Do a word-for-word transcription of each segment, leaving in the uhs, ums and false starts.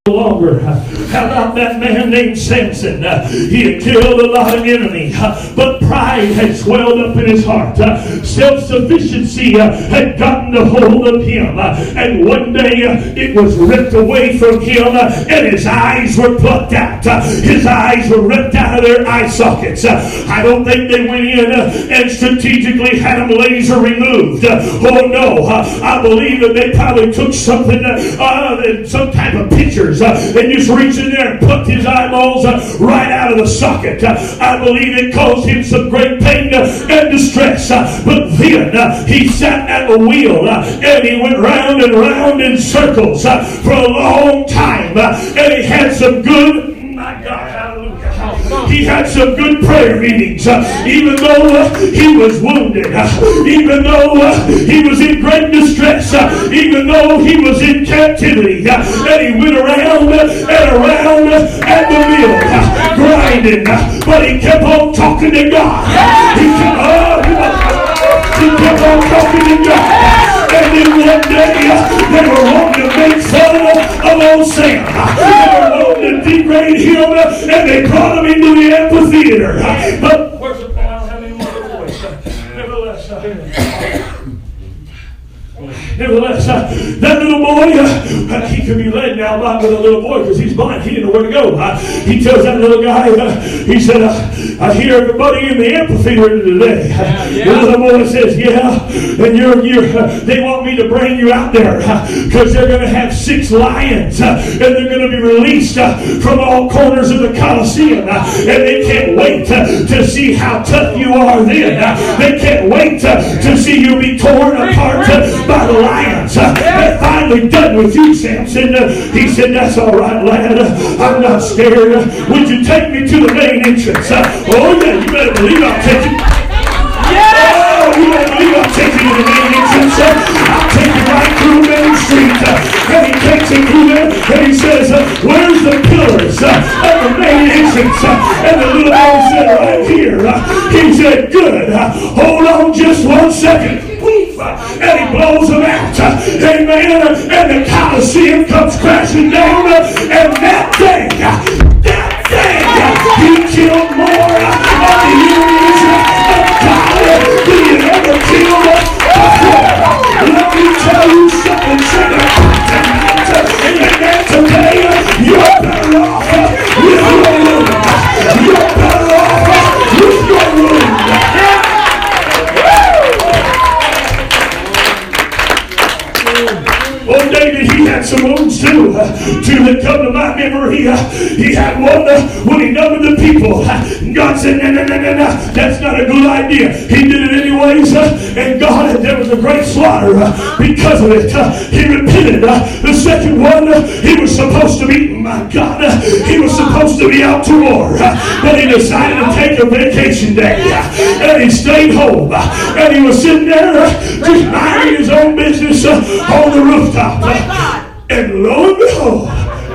longer. How about that man named Samson? Uh, he had killed a lot of enemy, uh, but pride had swelled up in his heart. Uh, self-sufficiency uh, had gotten a hold of him, uh, and one day uh, it was ripped away from him, uh, and his eyes were plucked out. Uh, his eyes were ripped out of their eye sockets. Uh, I don't think they went in uh, and strategically had them laser removed. Uh, oh no, uh, I believe that they probably took something, uh, uh, some type of pictures, uh, and just reached in there and plucked his eyeballs uh, right out of the socket. Uh, I believe it caused him some great pain uh, and distress. Uh, but then uh, he sat at the wheel uh, and he went round and round in circles uh, for a long time. Uh, and he had some good, my God, hallelujah. He had some good prayer meetings, uh, even though uh, he was wounded, uh, even though uh, he was in great distress, uh, even though he was in captivity, uh, and he went around uh, and around uh, at the mill, uh, grinding, uh, but he kept on talking to God. He kept, uh, he kept on talking to God. And then one day uh, they were wanting to make fun of, of old Sam. Uh, they were wanting to degrade him, uh, and they brought him into the amphitheater. Uh, but worship, I don't have any more voice. Uh, nevertheless, uh, Nevertheless, uh, that little boy, uh, he could be led now by the little boy because he's blind. He didn't know where to go. Uh, he tells that little guy, uh, he said, uh, I hear everybody in the amphitheater today. Uh, yeah, yeah. The little boy says, yeah, and you're, you're, uh, they want me to bring you out there because uh, they're going to have six lions uh, and they're going to be released uh, from all corners of the Colosseum. Uh, and they can't wait uh, to see how tough you are then. Uh, they can't wait uh, to see you be torn apart uh, by the lions. Uh, they're finally done with you, Samson. Uh, he said, that's all right, lad. Uh, I'm not scared. Uh, would you take me to the main entrance? Uh, oh, yeah, you better believe I'll take you. Oh, you better believe I'll take you to the main entrance. Uh, I'll take you right through Main Street. Uh, and he takes him through there, and he says, uh, where's the pillars uh, of the main entrance? Uh, and the little boy said, right here. Uh, he said, good. Uh, hold on just one second. And he blows them out. Amen. And the Colosseum comes crashing down. And that thing, that thing, he killed more of the enemies of God than he ever killed before. Let me tell you something, sinner. Amen. Today, you're better off with your wound. You're better off with your wound. Oh, David, he had some wounds too. Uh, two that come to my memory. Uh, he had one uh, when he numbered the people. Uh, God said, no, no, no, no, no. That's not a good idea. He did it anyways. Uh, and God, there was a great slaughter uh, because of it. Uh, he repented. Uh, the second one, uh, he was supposed to be, my God, uh, he was supposed to be out to war. Uh, but he decided to take a vacation day. Uh, and he stayed home. Uh, and he was sitting there uh, just minding his own business uh, on the rooftop. Uh, and lo and behold,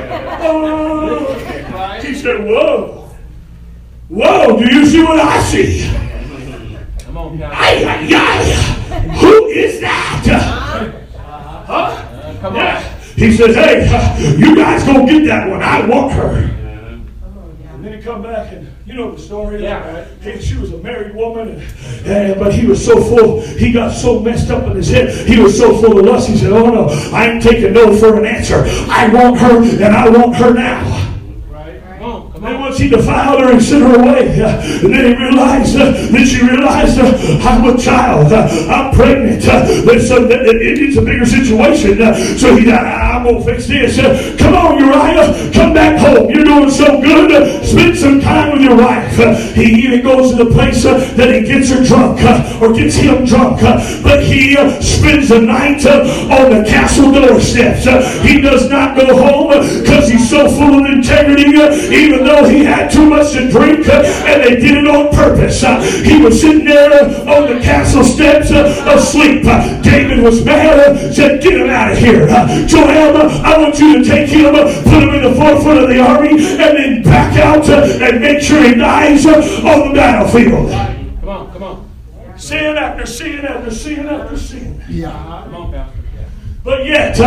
uh, he said, whoa, whoa, do you see what I see? Come on, guys. Ay, ay, ay. Who is that? Uh, huh? Come on. Yeah. He says, hey, uh, you guys go get that one. I want her. And then he come back and you know the story. Yeah. He, she was a married woman, and, and, but he was so full, he got so messed up in his head, he was so full of lust, he said, oh no, I ain't taking no for an answer. I want her, and I want her now. And once he defiled her and sent her away, uh, and then he realized, uh, then she realized, uh, I'm a child, uh, I'm pregnant, uh, there's some, it, it's a bigger situation, uh, so he said, I'm going to fix this. Uh, come on, Uriah, come back home, you're doing so good, uh, spend some time with your wife. Uh, he even goes to the place uh, that he gets her drunk, uh, or gets him drunk, uh, but he uh, spends the night uh, on the castle doorsteps. Uh, he does not go home because uh, he's so full of integrity, uh, even though he had too much to drink, uh, and they did it on purpose. Uh, he was sitting there uh, on the castle steps uh, asleep. Uh, David was mad, uh, said, get him out of here. Uh, Joab, uh, I want you to take him, uh, put him in the forefront of the army, and then back out uh, and make sure he dies uh, on the battlefield. Come on, come on. Sin after sin after sin after sin. Yeah. Come on, Pastor. But yet, uh,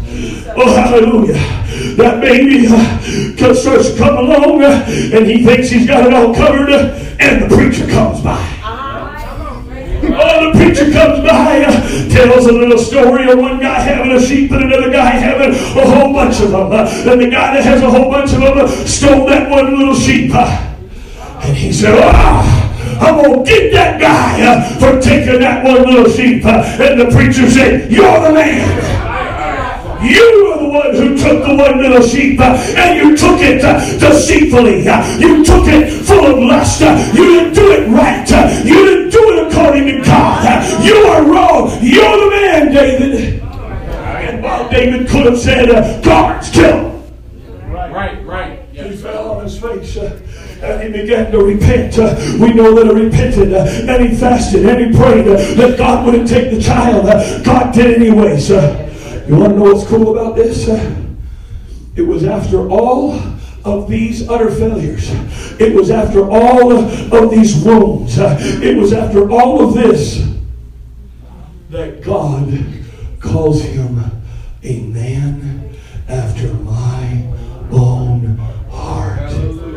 Oh, hallelujah. That baby uh, starts to come along uh, and he thinks he's got it all covered uh, and the preacher comes by. Oh, the preacher comes by, uh, tells a little story of one guy having a sheep and another guy having a whole bunch of them. Uh, and the guy that has a whole bunch of them uh, stole that one little sheep. Uh, and he said, oh, I'm going to get that guy uh, for taking that one little sheep. Uh, and the preacher said, you're the man. You are the one who took the one little sheep uh, and you took it uh, deceitfully. Uh, you took it full of lust. Uh, you didn't do it right. Uh, you didn't do it according to God. Uh, you are wrong. You're the man, David. And while David could have said, uh, guards, kill him. Right, right, right. Yes. He fell on his face. Uh, And he began to repent. Uh, we know that he repented uh, and he fasted and he prayed uh, that God wouldn't take the child. Uh, God did anyways. Uh, you want to know what's cool about this? Uh, it was after all of these utter failures. It was after all of these wounds. Uh, it was after all of this that God calls him a man after my own heart.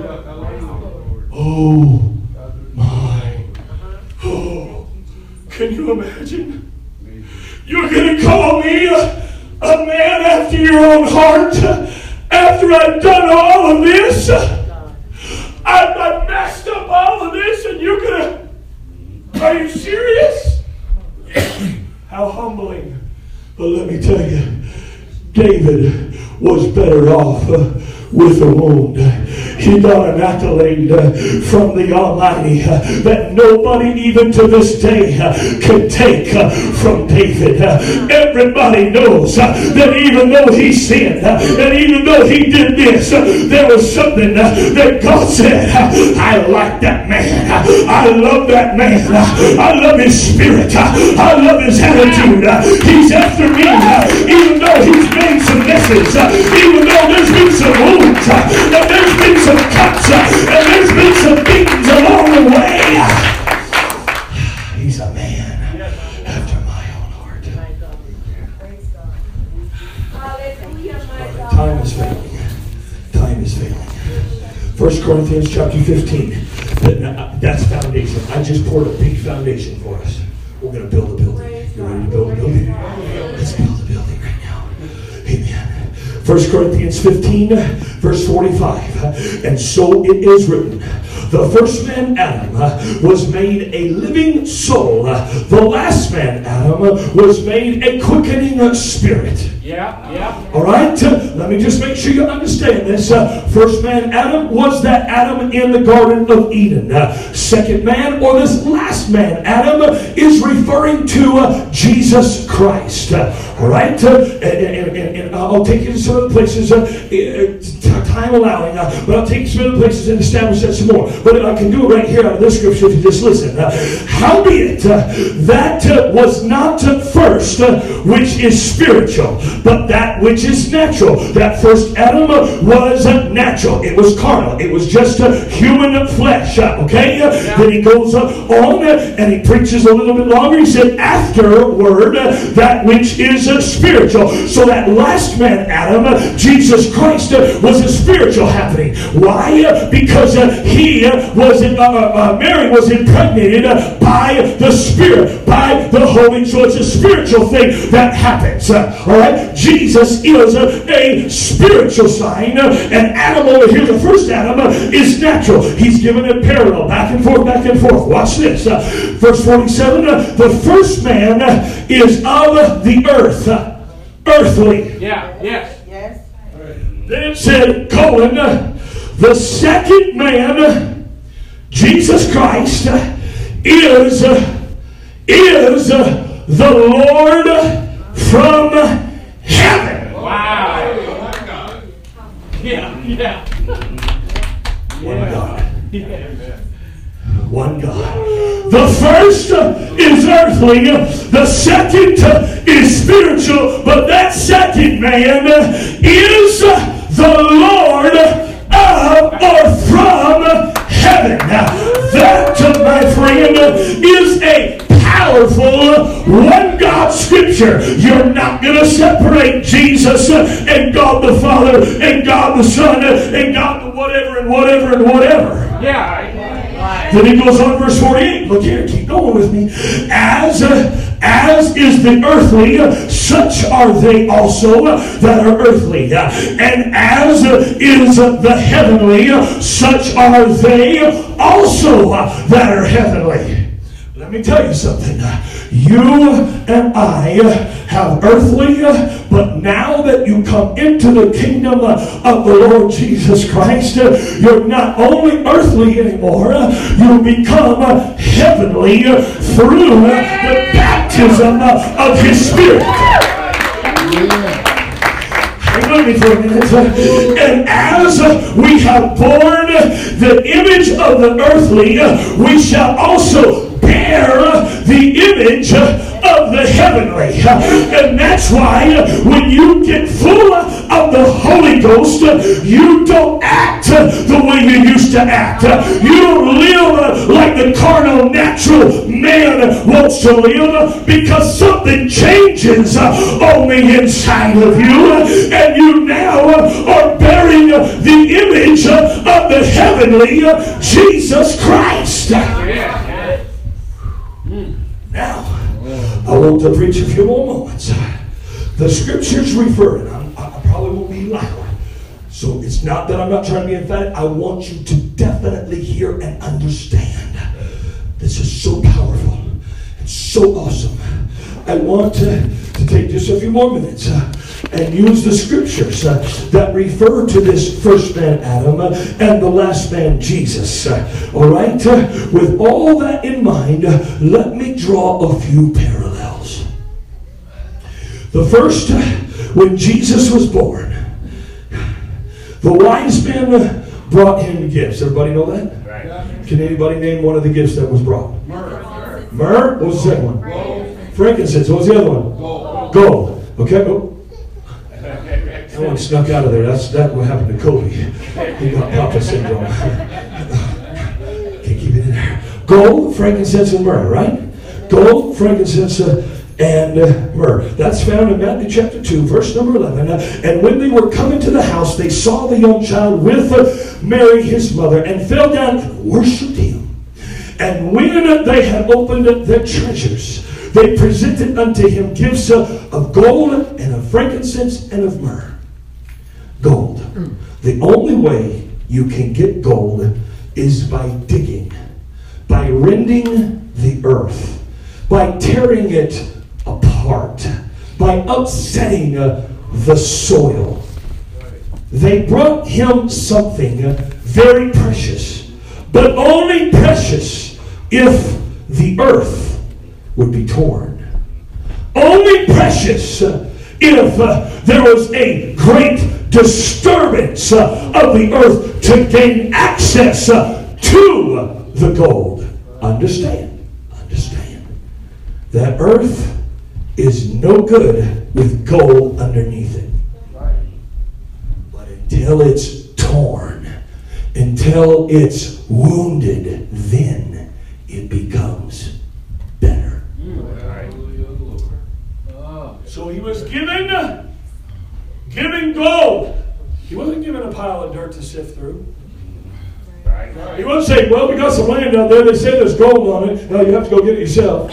Oh my. Oh, can you imagine? You're going to call me a, a man after your own heart after I've done all of this? I've, I've messed up all of this and you're going to... Are you serious? How humbling. But let me tell you, David was better off uh, with a wound. He got an accolade uh, from the Almighty uh, that nobody even to this day uh, can take uh, from David. Uh, everybody knows uh, that even though he sinned uh, and even though he did this, uh, there was something uh, that God said, uh, I like that man. Uh, I love that man. Uh, I love his spirit. Uh, I love his attitude. Uh, he's after me uh, even though he's made some messes. Uh, even though there's been some wounds. Uh, and there's been some cuts. Uh, and there's been some beatings along the way. Uh, he's a man after my own heart. Time is failing. Time is failing. First Corinthians chapter fifteen. That's foundation. I just poured a big foundation for us. We're going to build a building. You ready to build a building? Let's build a building right now. Amen. First Corinthians fifteen, verse forty-five. And so it is written, the first man, Adam, was made a living soul. The last man, Adam, was made a quickening spirit. Yeah, yeah. All right? Let me just make sure you understand this. Uh, first man, Adam, was that Adam in the Garden of Eden. Uh, second man, or this last man, Adam, is referring to uh, Jesus Christ. Uh, all right? Uh, and, and, and, and I'll take you to some other places, uh, uh, time allowing, uh, but I'll take you to some other places and establish that some more. But I can do it right here out of this scripture if you just listen. Uh, Howbeit, uh, that uh, was not uh, first, uh, which is spiritual, but that which is natural. That first Adam uh, was uh, natural. It was carnal. It was just uh, human flesh. Uh, okay? Uh, yeah. Then he goes uh, on uh, and he preaches a little bit longer. He said, afterward, uh, that which is uh, spiritual. So that last man, Adam, uh, Jesus Christ, uh, was a spiritual happening. Why? Uh, because uh, he uh, was, in, uh, uh, Mary was impregnated uh, by the Spirit, by the Holy. So it's a spiritual thing that happens. Uh, all right? Jesus is a, a spiritual sign, uh, and Adam over here, the first Adam, uh, is natural. He's given a parallel, back and forth, back and forth. Watch this. Uh, verse forty-seven, uh, the first man uh, is of the earth, uh, earthly. Yeah, yes. Yes. Then it said, colon, uh, the second man, uh, Jesus Christ, uh, is, uh, is uh, the Lord from heaven. Wow. Yeah, yeah. One God. One God. The first is earthly, the second is spiritual, but that second man is the Lord of or from heaven. Now, that, my friend, is a powerful one God scripture. You're not going to separate and Jesus and God the Father and God the Son and God the whatever and whatever and whatever. Yeah. Then he goes on, verse forty-eight. Look here, keep going with me. As uh, as is the earthly, uh, such are they also uh, that are earthly. Uh, and as uh, is uh, the heavenly, uh, such are they also uh, that are heavenly. Let me tell you something. You and I have earthly, but now that you come into the kingdom of the Lord Jesus Christ, you're not only earthly anymore, you become heavenly through the baptism of His Spirit. Hang with me for a minute. And as we have borne the image of the earthly, we shall also bear the image of the heavenly. And that's why when you get full of the Holy Ghost, you don't act the way you used to act. You don't live like the carnal, natural man wants to live, because something changes on the inside of you, and you now are bearing the image of the heavenly Jesus Christ. Now, I want to preach a few more moments. The scriptures refer, and I'm, I probably won't be loud, so it's not that I'm not trying to be emphatic. I want you to definitely hear and understand. This is so powerful and so awesome. I want to, to take just a few more minutes uh, and use the scriptures uh, that refer to this first man Adam uh, and the last man Jesus. Uh, all right? Uh, with all that in mind, uh, let me draw a few parallels. The first, uh, when Jesus was born, the wise men uh, brought him gifts. Everybody know that? Right. Can anybody name one of the gifts that was brought? Myrrh. Myrrh? What was the second one? Gold. Frankincense. What was the other one? Gold. Gold. Okay. Oh. That one snuck out of there. That's that what happened to Kobe. He got Papa syndrome. Can't keep it in there. Gold, frankincense, and myrrh. Right? Gold, frankincense, uh, and uh, myrrh. That's found in Matthew chapter two, verse number eleven. Uh, and when they were coming to the house, they saw the young child with uh, Mary, his mother, and fell down and worshipped him. And when they had opened their treasures, they presented unto him gifts uh, of gold and of frankincense and of myrrh. Gold. The only way you can get gold is by digging, by rending the earth, by tearing it apart, by upsetting uh, the soil. They brought him something uh, very precious, but only precious if the earth would be torn. Only precious uh, if uh, there was a great disturbance uh, of the earth to gain access uh, to the gold. Understand, understand that earth is no good with gold underneath it. But until it's torn, until it's wounded, then it becomes better. So he was given Giving gold. He wasn't given a pile of dirt to sift through. Right. He wasn't saying, well, we got some land out there. They say there's gold on it. No, you have to go get it yourself.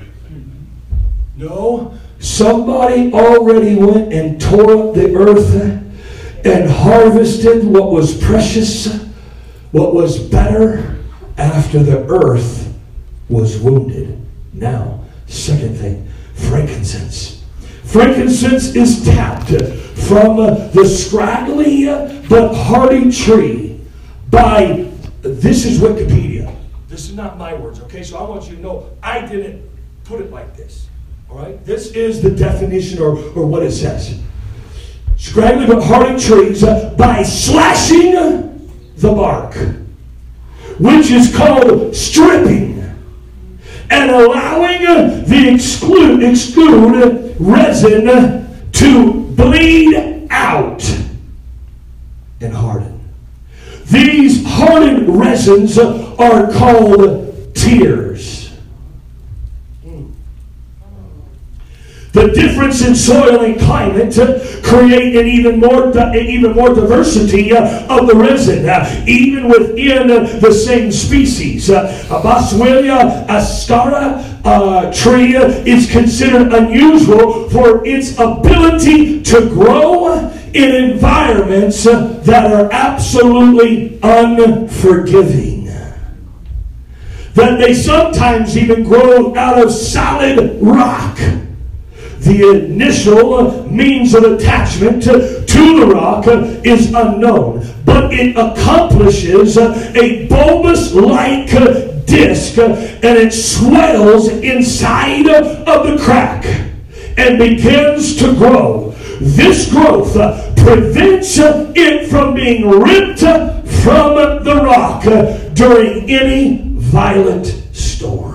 No. Somebody already went and tore up the earth and harvested what was precious, what was better after the earth was wounded. Now, second thing, frankincense. Frankincense is tapped from uh, the scraggly uh, but hardy tree by, this is Wikipedia. This is not my words, okay? So I want you to know, I didn't put it like this, all right? This is the definition or, or what it says. Scraggly but hardy trees uh, by slashing the bark, which is called stripping, and allowing uh, the exclude, exclude resin uh, to bleed out and harden. These hardened resins uh, are called tears. The difference in soil and climate uh, create an even more uh, even more diversity uh, of the resin, uh, even within uh, the same species. Uh, a Boswellia ascara uh, tree uh, is considered unusual for its ability to grow in environments uh, that are absolutely unforgiving. That they sometimes even grow out of solid rock. The initial means of attachment to the rock is unknown, but it accomplishes a bulbous-like disc, and it swells inside of the crack and begins to grow. This growth prevents it from being ripped from the rock during any violent storm.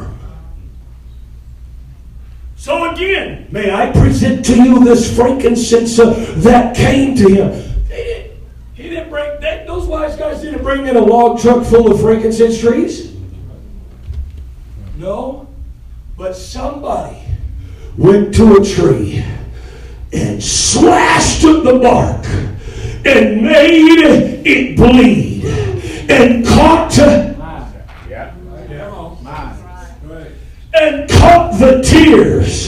So again, may I present to you this frankincense uh, that came to him. He didn't, he didn't bring that. Those wise guys didn't bring in a log truck full of frankincense trees. No, but somebody went to a tree and slashed the bark and made it bleed and caught. Yeah. And caught the tears.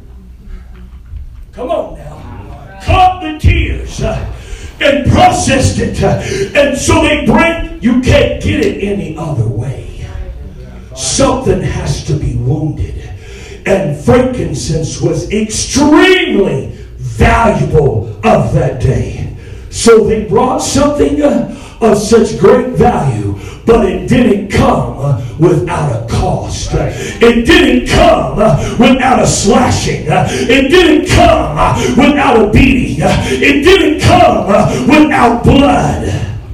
Come on now. Caught the tears uh, and processed it. Uh, and so they bring, you can't get it any other way. Something has to be wounded. And frankincense was extremely valuable of that day. So they brought something uh, of such great value, but it didn't come uh, without a cost. It didn't come uh, without a slashing. Uh, it didn't come uh, without a beating. Uh, it didn't come uh, without blood.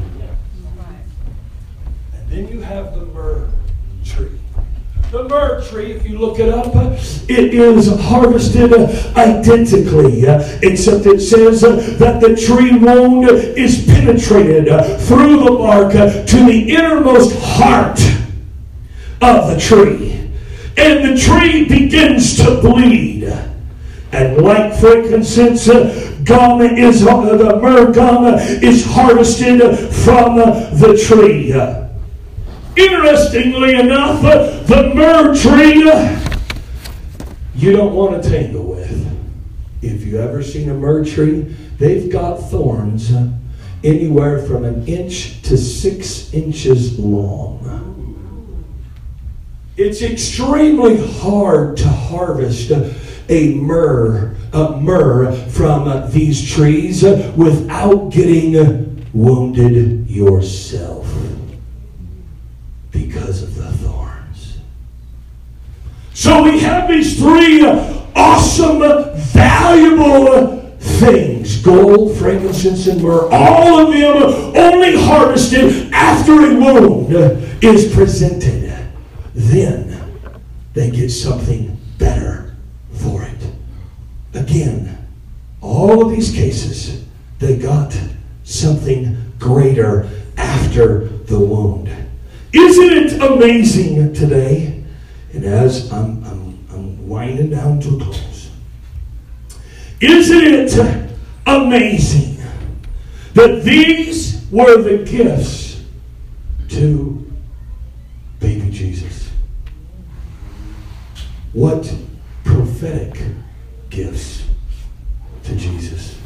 And then you have the myrrh tree. The myrrh tree, if you look it up, uh, it is harvested uh, identically, uh, except it says uh, that the tree wound is penetrated uh, through the bark uh, to the innermost heart of the tree. And the tree begins to bleed. And like frankincense, uh, gum is, uh, the myrrh gum uh, is harvested uh, from uh, the tree. Uh, Interestingly enough, uh, the myrrh tree uh, you don't want to tangle with. If you ever seen a myrrh tree, they've got thorns uh, anywhere from an inch to six inches long. It's extremely hard to harvest uh, a myrrh, uh, myrrh from uh, these trees uh, without getting uh, wounded yourself. Because of the thorns. So we have these three awesome, valuable things. Gold, frankincense, and myrrh. All of them only harvested after a wound is presented. Then they get something better for it. Again, all of these cases, they got something greater after the wound. Isn't it amazing today? And as I'm, I'm, I'm winding down to a close, isn't it amazing that these were the gifts to baby Jesus? What prophetic gifts to Jesus?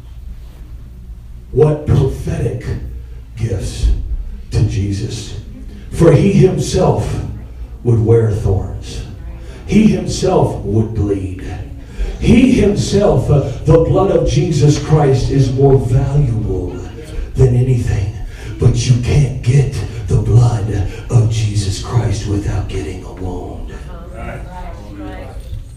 What prophetic gifts to Jesus? For he himself would wear thorns. He himself would bleed. He himself, uh, the blood of Jesus Christ is more valuable than anything. But you can't get the blood of Jesus Christ without getting a wound. Right. Right.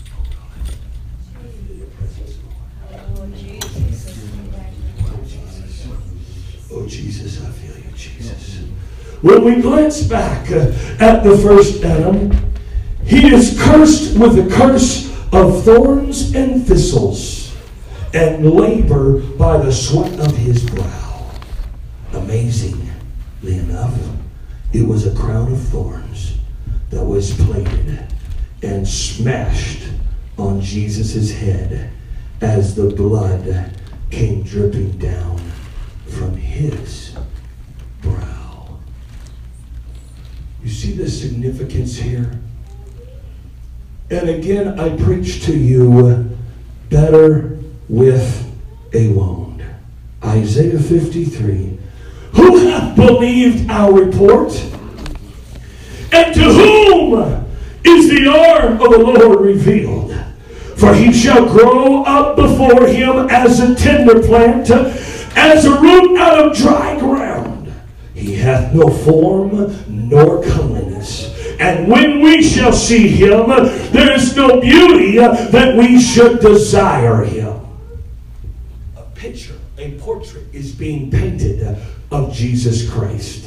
Oh, Jesus, I feel you, Jesus. When we glance back uh, at the first Adam, he is cursed with the curse of thorns and thistles, and labor by the sweat of his brow. Amazingly enough, it was a crown of thorns that was plaited and smashed on Jesus' head as the blood came dripping down from his brow. You see the significance here? And again, I preach to you better with a wound. Isaiah fifty-three. Who hath believed our report? And to whom is the arm of the Lord revealed? For he shall grow up before him as a tender plant, as a root out of dry ground. He hath no form nor comeliness. And when we shall see him, there is no beauty that we should desire him. A picture, a portrait is being painted of Jesus Christ.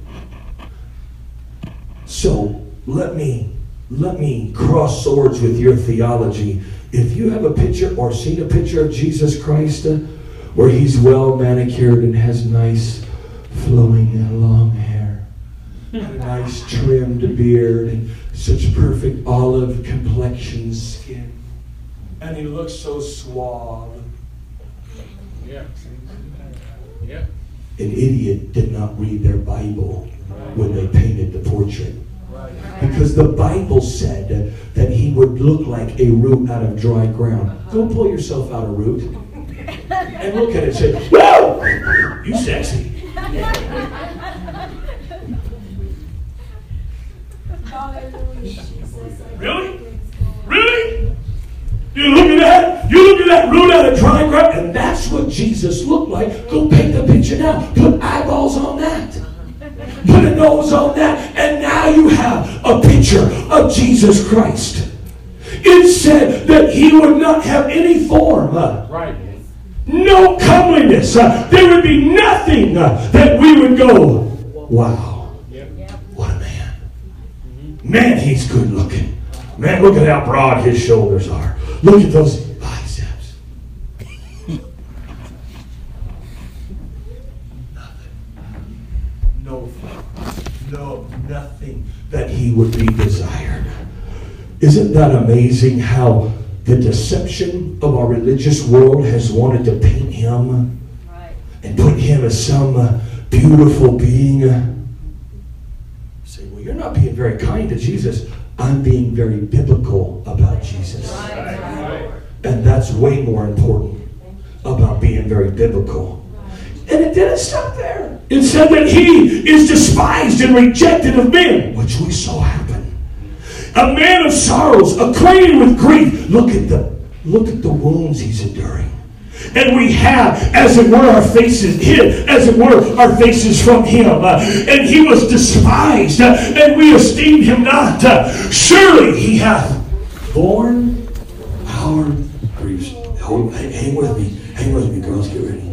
So let me let me cross swords with your theology. If you have a picture or seen a picture of Jesus Christ uh, where he's well manicured and has nice flowing and long hair, and a nice trimmed beard, and such perfect olive complexion skin, and he looks so suave. Yeah. Yeah. An idiot did not read their Bible when they painted the portrait. Because the Bible said that he would look like a root out of dry ground. Go pull yourself out a root and look at it and say, whoa, you sexy. Really? Really? You look at that? You look at that root out of dry ground, and that's what Jesus looked like. Go paint the picture now. Put eyeballs on that. Put a nose on that, and now you have a picture of Jesus Christ. It said that he would not have any form, uh, Right. no comeliness. Uh, there would be nothing uh, that we would go, wow, Yep. what a man. Man, he's good looking. Man, look at how broad his shoulders are. Look at those biceps. No, no, nothing that he would be desired. Isn't that amazing how the deception of our religious world has wanted to paint him Right. and put him as some uh, beautiful being? You say, well, you're not being very kind to Jesus. I'm being very biblical about Jesus. Right. Right. And that's way more important about being very biblical. And it didn't stop there. It said that he is despised and rejected of men, which we saw happen. A man of sorrows, acquainted with grief. Look at the look at the wounds he's enduring. And we have, as it were, our faces hid, as it were, our faces from him. Uh, and he was despised, uh, and we esteemed him not. Uh, surely he hath borne our griefs. Hold, hang, hang with me. Hang with me, girls. Get ready.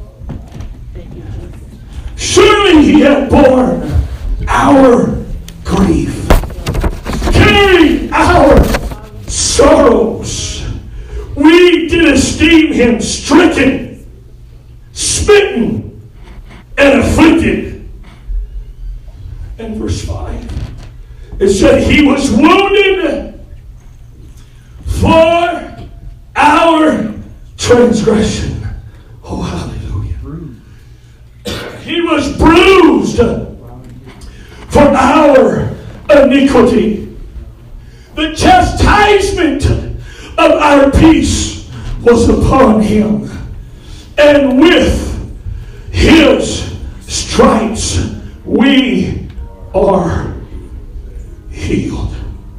Surely he hath borne our grief, carried our sorrows. We did esteem him stricken, smitten, and afflicted. And verse five, it said he was wounded for our transgression. Oh, hallelujah. He was bruised for our iniquity. The chastisement of our peace was upon him, and with his stripes we are healed.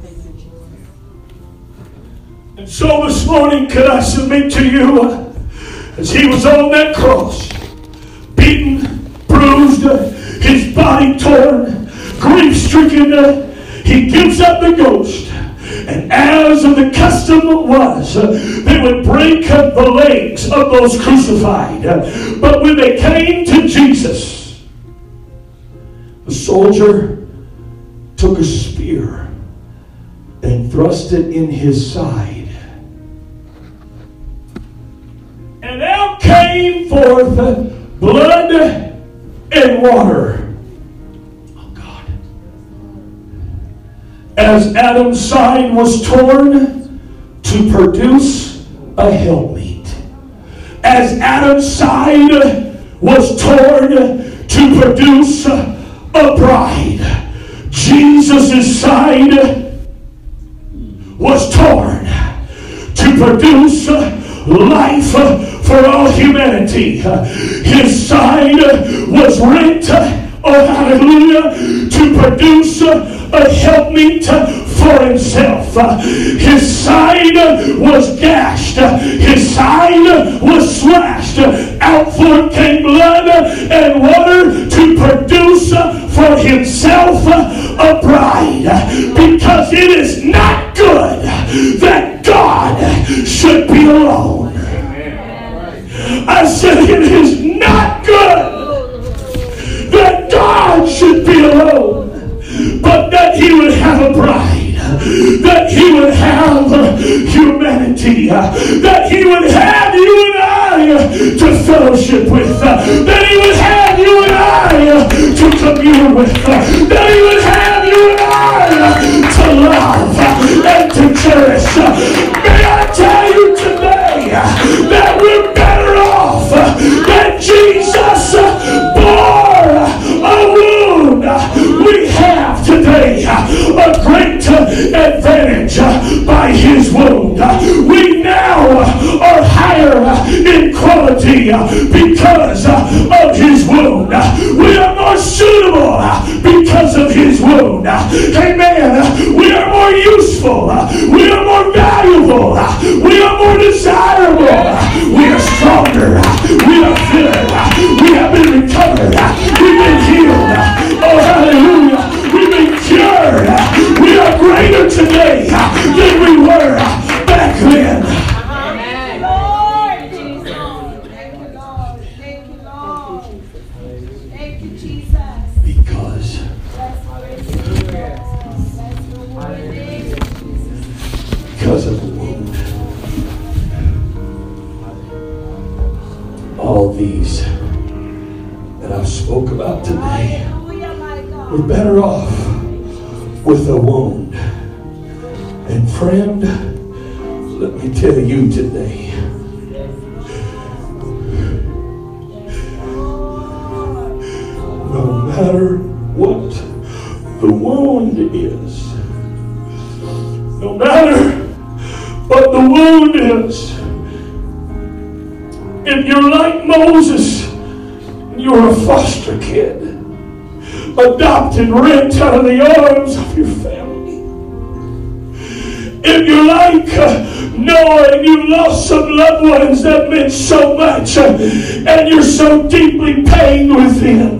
And so this morning, could I submit to you, as he was on that cross, beaten, bruised, his body torn, grief-stricken, he gives up the ghost. And as the custom was, they would break up the legs of those crucified. But when they came to Jesus, the soldier took a spear and thrust it in his side. And out came forth blood and water. As Adam's side was torn, to produce a helpmeet. As Adam's side was torn to produce a bride, Jesus' side was torn to produce life for all humanity. His side was rent, oh hallelujah, to produce a helpmeet for himself. His side was gashed. His side was slashed. Out forth came blood and water to produce for himself a bride. Because it is not good that God should be alone. I said it is not good that God should be alone, but that he would have a bride, that he would have humanity, that he would have you and I to fellowship with, that he would have you and I to commune with, that he would have you and I to love and to cherish. May I tell you today that we're better off that Jesus bore a wound. We have today a great advantage by his wound. We now are higher in quality because of his wound. We are more suitable because of his wound. Amen. We are more useful. We are more valuable. We are more desirable. We are stronger. We are fitter. We have been recovered. We've been healed. Oh, hallelujah. We've been cured. We are greater today than we were back then. Amen. Lord Jesus. Thank you, Lord. Thank you, Lord. Thank you, Jesus. Because That's the That's the word. because of the wound, all these that I've spoke about today, Hallelujah, my God. we're better off with a wound. And friend, let me tell you today, no matter what the wound is, no matter what the wound is, if you're like Moses, you're a foster kid, adopted, rent out of the arms of your family. If you're like uh, Noah and you lost some loved ones that meant so much, uh, and you're so deeply pained within.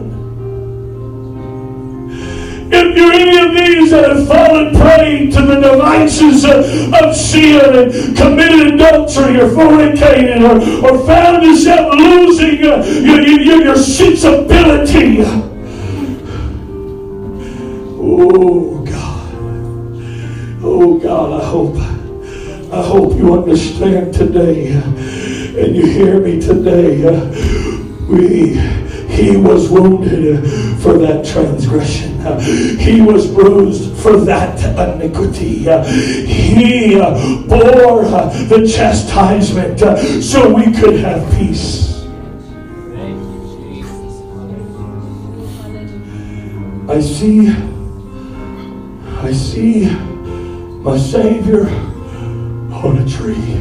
If you're any of these that have fallen prey to the devices of, of sin and committed adultery or fornicated or, or found yourself losing uh, your, your, your sensibility. Oh God. Oh God, I hope, I hope you understand today and you hear me today. Uh, we He was wounded for that transgression. He was bruised for that iniquity. He bore the chastisement so we could have peace. I see, I see my Savior on a tree,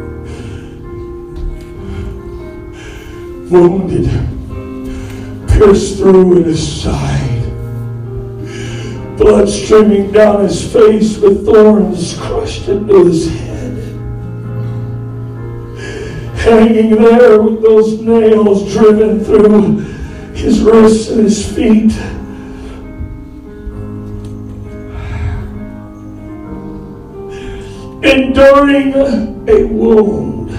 wounded, pierced through in his side, blood streaming down his face with thorns crushed into his head, hanging there with those nails driven through his wrists and his feet. Enduring a wound,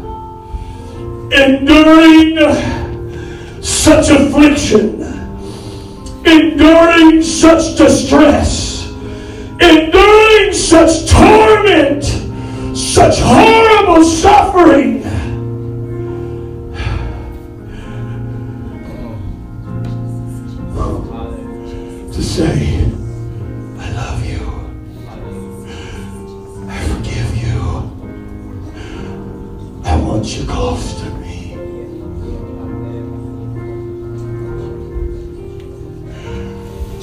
enduring such affliction, enduring such distress, enduring such torment, such horrible suffering. To say, I love you, I forgive you,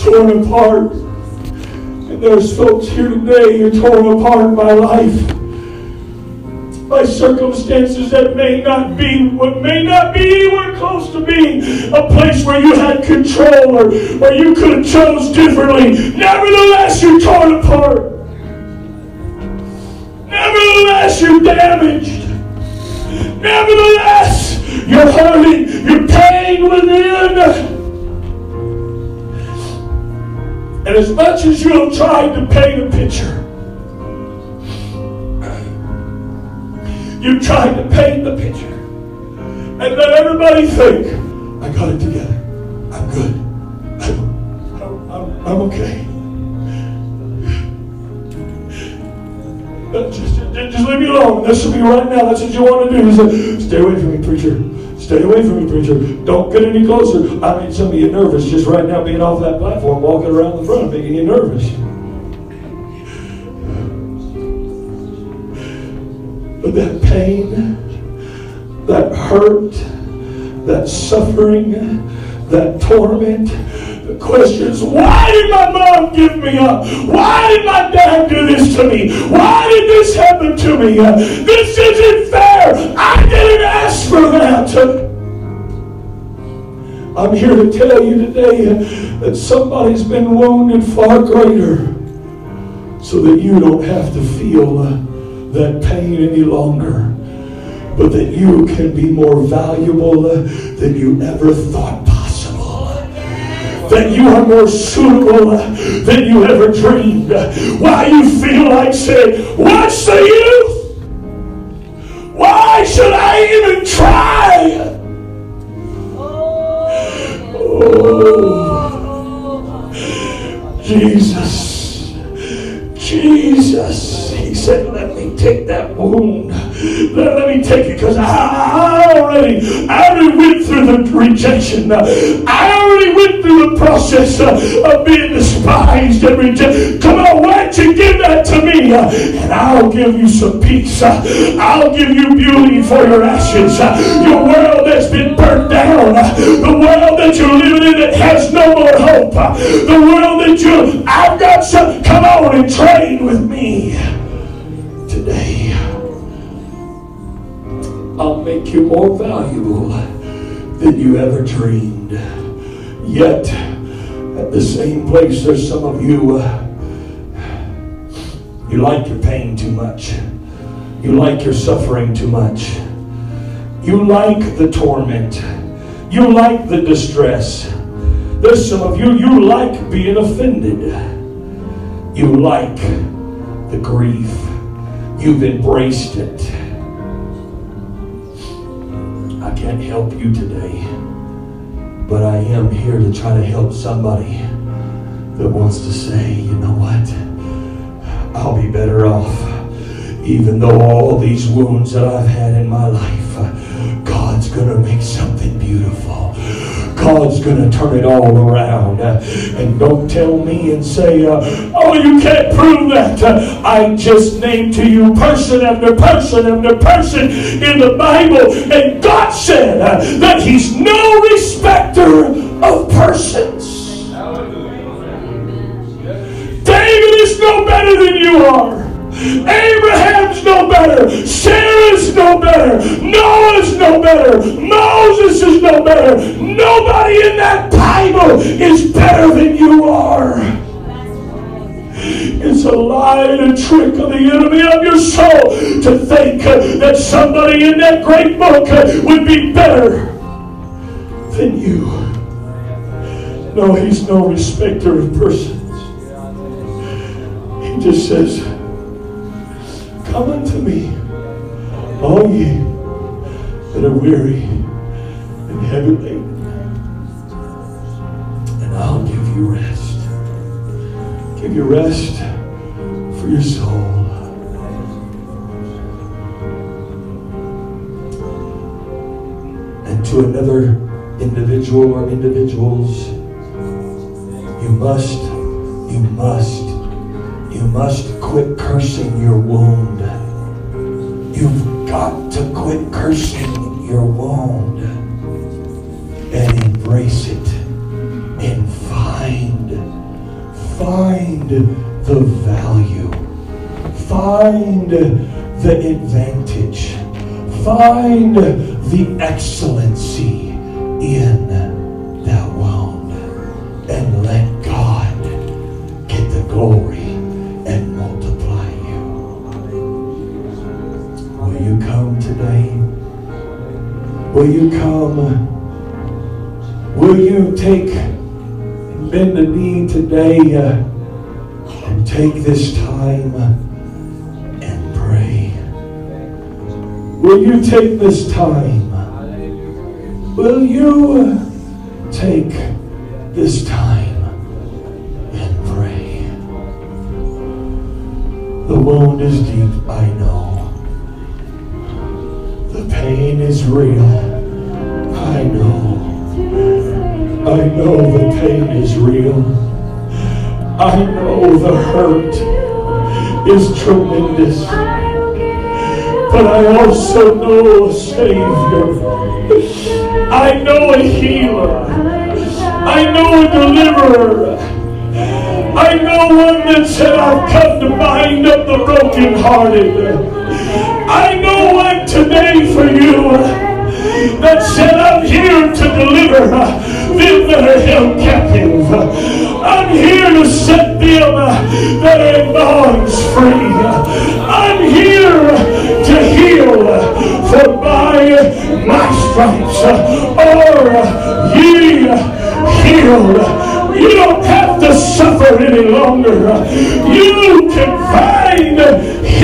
torn apart. And there's folks here today, you're torn apart by life, by circumstances that may not be, what may not be anywhere close to being a place where you had control or where you could have chose differently. Nevertheless, you're torn apart. Nevertheless, you're damaged. Nevertheless, you're hurting. You're pain within. And as much as you have tried to paint a picture, you've tried to paint the picture and let everybody think, I got it together. I'm good. I'm, I'm, I'm, I'm okay. Just, just, just leave me alone. This will be right now. That's what you want to do. Say, stay away from me, preacher. Stay away from me, preacher. Don't get any closer. I made some of you nervous just right now being off that platform, walking around the front, making you nervous. But that pain, that hurt, that suffering, that torment, the question is, why did my mom give me up? Why did my dad do this to me? Why did this happen to me? Uh, this isn't fair. I didn't ask for that. I'm here to tell you today uh, that somebody's been wounded far greater so that you don't have to feel uh, that pain any longer, but that you can be more valuable uh, than you ever thought possible. That you are more suitable than you ever dreamed. Why you feel like saying, what's the use? Why should I even try? Oh, Jesus, Jesus. He said, let me take that wound. Let, let me take it, because I, I already I already went through the rejection. I already went through the process of being despised and rejected. Come on, why don't you give that to me? And I'll give you some peace. I'll give you beauty for your ashes. Your world that's been burnt down. The world that you're living in that has no more hope. The world that you, I've got some, come on and trade with me today. I'll make you more valuable than you ever dreamed. Yet, at the same place, there's some of you, uh, you like your pain too much. You like your suffering too much. You like the torment. You like the distress. There's some of you, you like being offended. You like the grief. You've embraced it. I can't help you today, but I am here to try to help somebody that wants to say, you know what? I'll be better off. Even though all these wounds that I've had in my life, God's going to make something beautiful. God's going to turn it all around. Uh, and don't tell me and say, uh, oh, you can't prove that. Uh, I just named to you person after person after person in the Bible. And God said uh, that He's no respecter of persons. David is no better than you are. Abraham's no better. Sarah's no better. Noah's no better. Moses is no better. Nobody in that Bible is better than you are. It's a lie and a trick of the enemy of your soul to think that somebody in that great book would be better than you. No, He's no respecter of persons. He just says, come unto me, all ye that are weary and heavy laden, and I'll give you rest. Give you rest for your soul. And to another individual or individuals, you must, you must, you must quit cursing your wound. You've got to quit cursing your wound and embrace it and find find the value. Find the advantage. Find the excellency in that wound. And let God get the glory and multiply you. Will you come today? Will you come? Will you take and bend the knee today uh, and take this time and pray? Will you take this time? Will you take this time and pray? The wound is deep, I know. The pain is real, I know. I know the pain is real. I know the hurt is tremendous. But I also know a Savior. I know a healer. I know a deliverer. I know one that said, I've come to bind up the brokenhearted. I know one today for you that said, I'm here to deliver them that are held captive. I'm here to set them that are in bonds free. I'm here to heal, for by my stripes are ye healed. You don't have to suffer any longer. You can find